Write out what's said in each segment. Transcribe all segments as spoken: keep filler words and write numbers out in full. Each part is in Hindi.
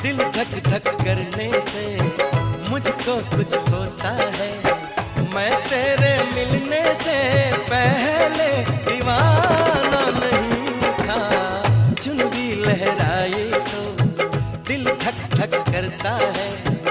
दिल धक धक करने से मुझको कुछ होता है। मैं तेरे मिलने से पहले दीवाना नहीं था। चुनरी लहराए तो दिल धक धक करता है।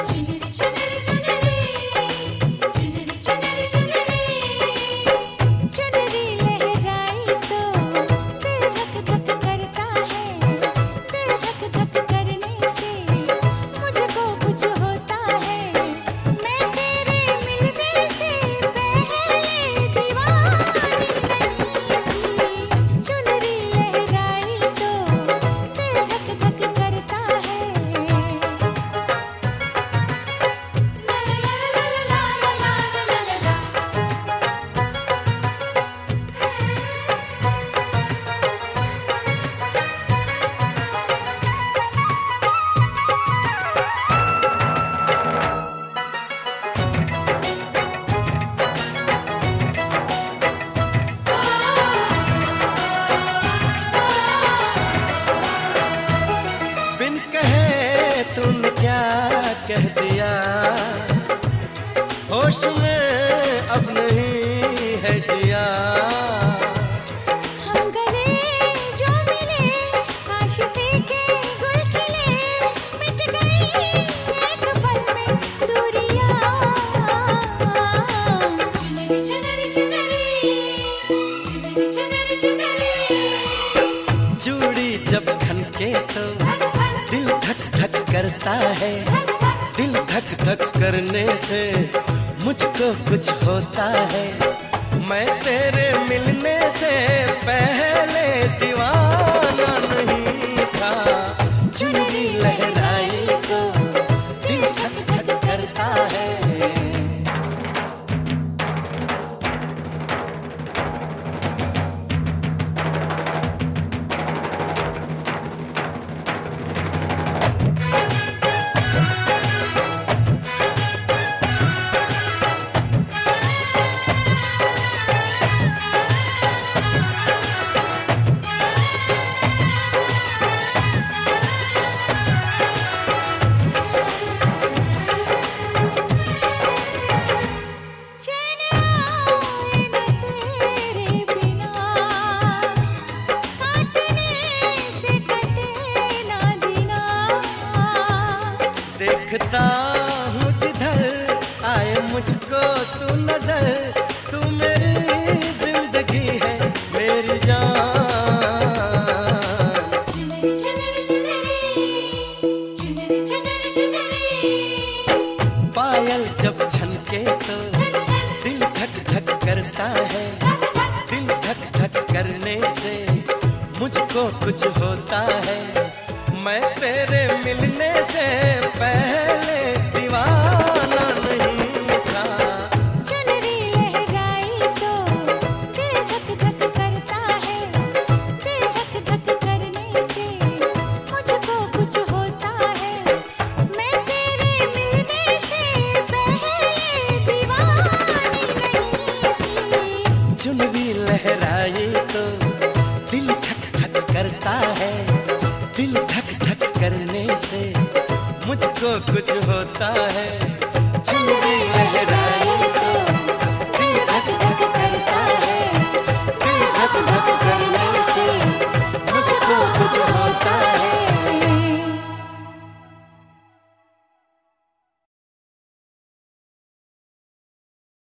तूने क्या कह दिया, होश में अब नहीं है जिया। हम गले जो मिले, आशिकी के गुल खिले, मिट गई एक पल में दूरियां। चुनरी चुनरी चुनरी चुनरी चुनरी, चूड़ी जब खनके तो दिल धक धक करता है। दिल धक धक करने से मुझको कुछ होता है। मैं तेरे मिलने से पहले दीवाना नहीं था। चुनरी लहराई तो दिल धक धक करता है। देखता हूँ जिधर आए मुझको तू नजर, तू मेरी जिंदगी है मेरी जान। चुनरी चुनरी चुनरी चुनरी चुनरी, पायल जब छनके तो दिल धक धक करता है। दिल धक धक करने से मुझको कुछ होता है। मैं तेरे मिलने से पहले दीवाना नहीं था। चुनरी लहराई तो दिल धक धक करता है। दिल धक धक करने से मुझको कुछ होता है। मैं तेरे मिलने से पहले दीवानी नहीं थी। चुनरी लहराई तो दिल धक धक करता है। दिल धक धक करने से मुझको कुछ होता है। चुनरी लहराई तो दिल धक धक करता है। दिल धक धक करने से मुझको कुछ होता है।